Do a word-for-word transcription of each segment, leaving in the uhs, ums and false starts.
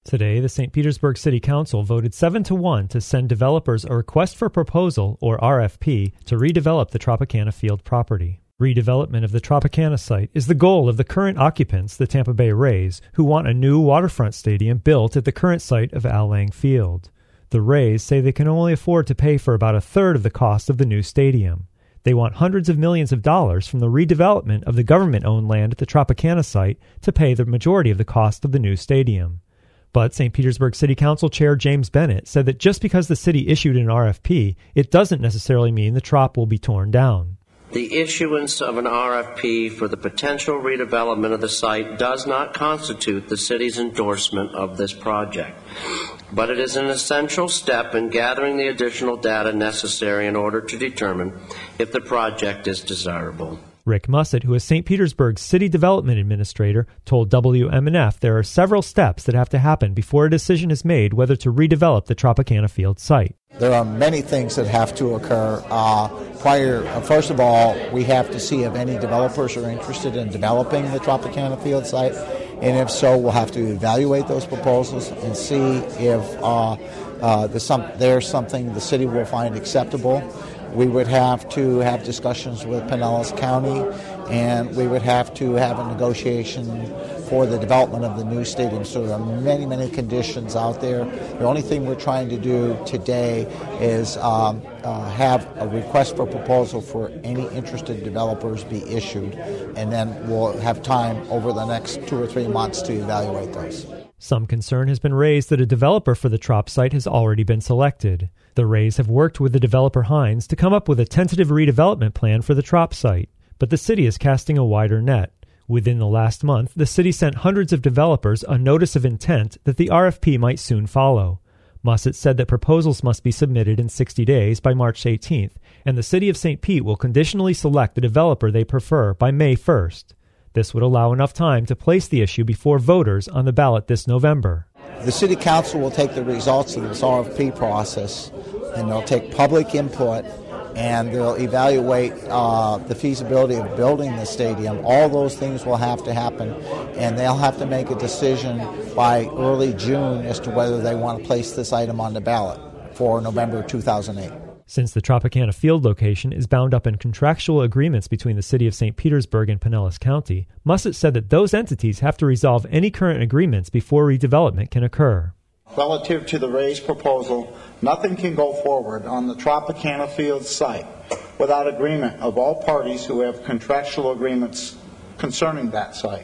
Today, the Saint Petersburg City Council voted seven to one to send developers a request for proposal, or R F P, to redevelop the Tropicana Field property. Redevelopment of the Tropicana site is the goal of the current occupants, the Tampa Bay Rays, who want a new waterfront stadium built at the current site of Al Lang Field. The Rays say they can only afford to pay for about a third of the cost of the new stadium. They want hundreds of millions of dollars from the redevelopment of the government-owned land at the Tropicana site to pay the majority of the cost of the new stadium. But Saint Petersburg City Council Chair James Bennett said that just because the city issued an R F P, it doesn't necessarily mean the Trop will be torn down. The issuance of an R F P for the potential redevelopment of the site does not constitute the city's endorsement of this project, but it is an essential step in gathering the additional data necessary in order to determine if the project is desirable. Rick Mussett, who is Saint Petersburg's City Development Administrator, told W M N F there are several steps that have to happen before a decision is made whether to redevelop the Tropicana Field site. There are many things that have to occur. Uh, prior, uh, first of all, we have to see if any developers are interested in developing the Tropicana Field site, and if so, we'll have to evaluate those proposals and see if uh, uh, the some, there's something the city will find acceptable. We would have to have discussions with Pinellas County, and we would have to have a negotiation for the development of the new stadium. So there are many, many conditions out there. The only thing we're trying to do today is um, uh, have a request for proposal for any interested developers be issued, and then we'll have time over the next two or three months to evaluate those. Some concern has been raised that a developer for the Trop site has already been selected. The Rays have worked with the developer Hines to come up with a tentative redevelopment plan for the Trop site, but the city is casting a wider net. Within the last month, the city sent hundreds of developers a notice of intent that the R F P might soon follow. Mussett said that proposals must be submitted in sixty days by March eighteenth, and the city of Saint Pete will conditionally select the developer they prefer by May first. This would allow enough time to place the issue before voters on the ballot this November. The City Council will take the results of this R F P process, and they'll take public input, and they'll evaluate uh, the feasibility of building the stadium. All those things will have to happen, and they'll have to make a decision by early June as to whether they want to place this item on the ballot for November two thousand eight. Since the Tropicana Field location is bound up in contractual agreements between the city of Saint Petersburg and Pinellas County, Mussett said that those entities have to resolve any current agreements before redevelopment can occur. Relative to the Rays proposal, nothing can go forward on the Tropicana Field site without agreement of all parties who have contractual agreements concerning that site.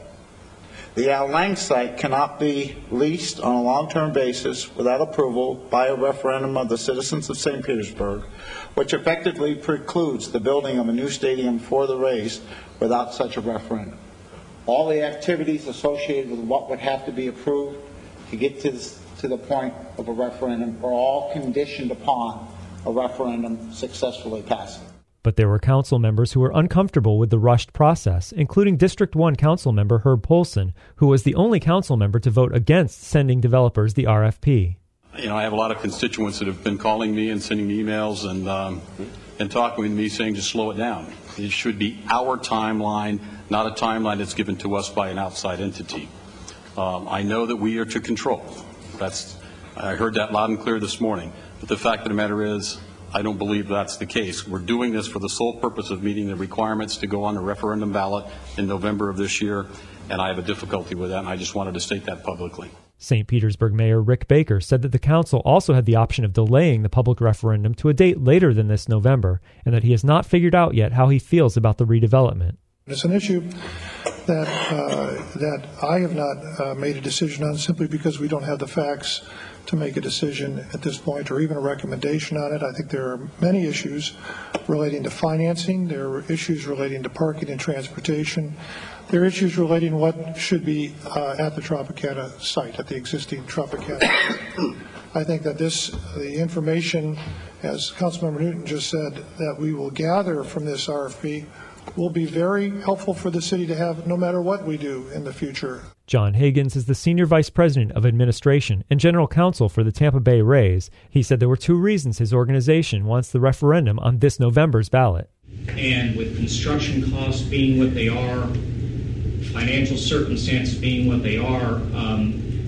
The Al Lang site cannot be leased on a long-term basis without approval by a referendum of the citizens of Saint Petersburg, which effectively precludes the building of a new stadium for the Rays without such a referendum. All the activities associated with what would have to be approved to get to, this, to the point of a referendum are all conditioned upon a referendum successfully passing. But there were council members who were uncomfortable with the rushed process, including District one council member Herb Polson, who was the only council member to vote against sending developers the R F P. You know, I have a lot of constituents that have been calling me and sending me emails and um, and talking with me saying to slow it down. It should be our timeline, not a timeline that's given to us by an outside entity. Um, I know that we are to control. That's I heard that loud and clear this morning. But the fact of the matter is, I don't believe that's the case. We're doing this for the sole purpose of meeting the requirements to go on the referendum ballot in November of this year, and I have a difficulty with that, and I just wanted to state that publicly. Saint Petersburg Mayor Rick Baker said that the council also had the option of delaying the public referendum to a date later than this November, and that he has not figured out yet how he feels about the redevelopment. It's an issue that uh, that I have not uh, made a decision on simply because we don't have the facts to make a decision at this point or even a recommendation on it. I think there are many issues relating to financing. There are issues relating to parking and transportation. There are issues relating to what should be uh, at the Tropicana site, at the existing Tropicana site. I think that this, the information, as Councilmember Newton just said, that we will gather from this R F P will be very helpful for the city to have no matter what we do in the future. John Higgins is the Senior Vice President of Administration and General Counsel for the Tampa Bay Rays. He said there were two reasons his organization wants the referendum on this November's ballot. And with construction costs being what they are, financial circumstances being what they are, um,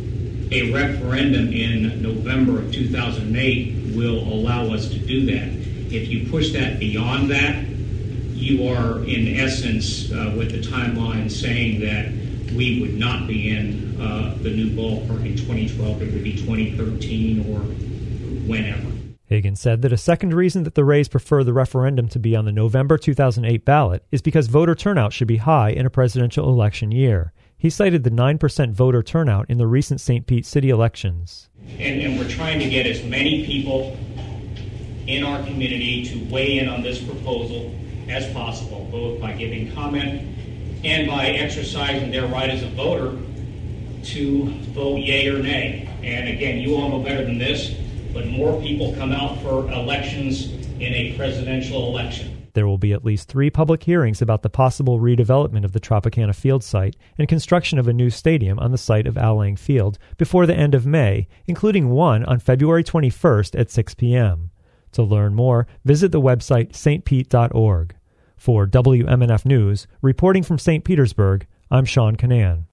a referendum in November of two thousand eight will allow us to do that. If you push that beyond that, you are in essence uh, with the timeline saying that we would not be in uh, the new ballpark in twenty twelve. It would be twenty thirteen or whenever. Higgins said that a second reason that the Rays prefer the referendum to be on the November two thousand eight ballot is because voter turnout should be high in a presidential election year. He cited the nine percent voter turnout in the recent Saint Pete city elections. And, and we're trying to get as many people in our community to weigh in on this proposal as possible, both by giving comment and by exercising their right as a voter to vote yea or nay. And again, you all know better than this, but more people come out for elections in a presidential election. There will be at least three public hearings about the possible redevelopment of the Tropicana Field site and construction of a new stadium on the site of Al Lang Field before the end of May, including one on February twenty-first at six p.m. To learn more, visit the website s t pete dot org. For W M N F News, reporting from Saint Petersburg, I'm Sean Canan.